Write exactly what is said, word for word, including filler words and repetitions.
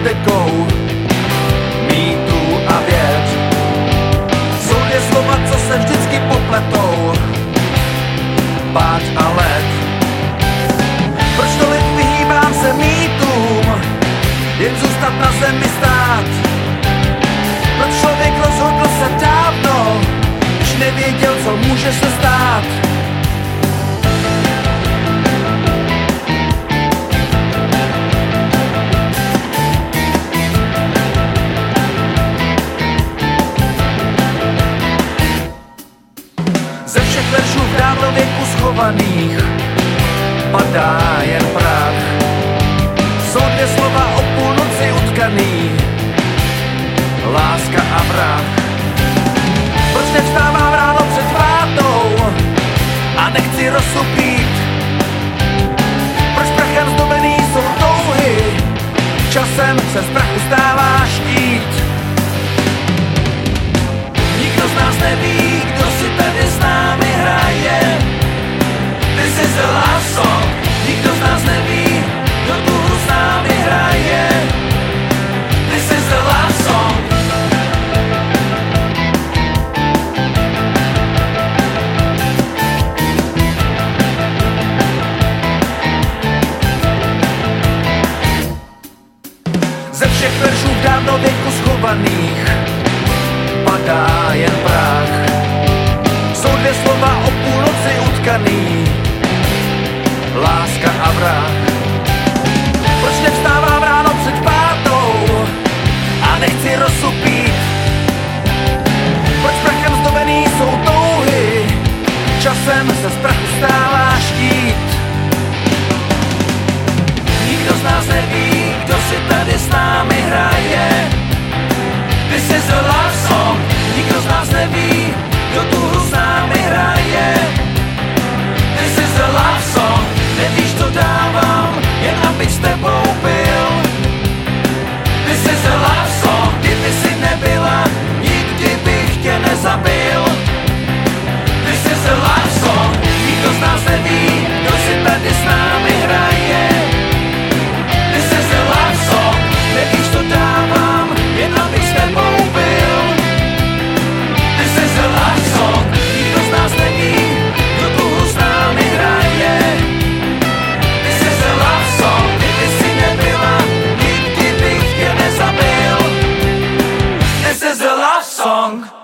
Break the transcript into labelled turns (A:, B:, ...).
A: tekou mýtů a věd. Jsou dvě slova, co se vždycky popletou, pád a led. Proč tolik vyhýbám se mýtům, jen zůstat na zemi stát? Proč člověk rozhodl se dávno, když nevěděl, co může se stát? Ze všech veršů v dávnověku schovaných padá jen prach. Jsou dvě slova o půlnoci utkaný, láska a vrah. Proč nevstávám ráno před vátou a nechci rozsupít? Proč prachem zdobený jsou touhy, časem se z prachu stává štít? Nikdo z nás neví, kdo si tady s námi hraje. This is a love song. Nikdo z nás neví, kdo tu hru s námi hraje. This is a love song. Ze všech veršů v dávnověku schovaných padá jen prach. Jsou dvě slova o půlnoci utkaný, láska a vrah. Proč nevstávám ráno před pátou a nechci rozsupít? Proč prachem zdobený jsou touhy, časem se z prachu stává štít? Nikdo z nás neví, kdo si tady s námi hraje. This is a love song. Nikdo z nás neví, kdo tu hru s námi hraje. This is a love song. Nevíš, to dávám, jen abych s tebou byl. This is a love song. Kdyby si nebyla, nikdy bych tě nezabil. This is a love song. Nikdo z nás neví, kdo si tady s námi hraje. This is a love song. Nevíš, to dávám, jen abych s tebou byl. This is a love song. Nikdo z nás neví, kdo tu hru s námi hraje. This is a love song. Kdyby si nebyla, nikdy bych tě nezabil. This is a love song.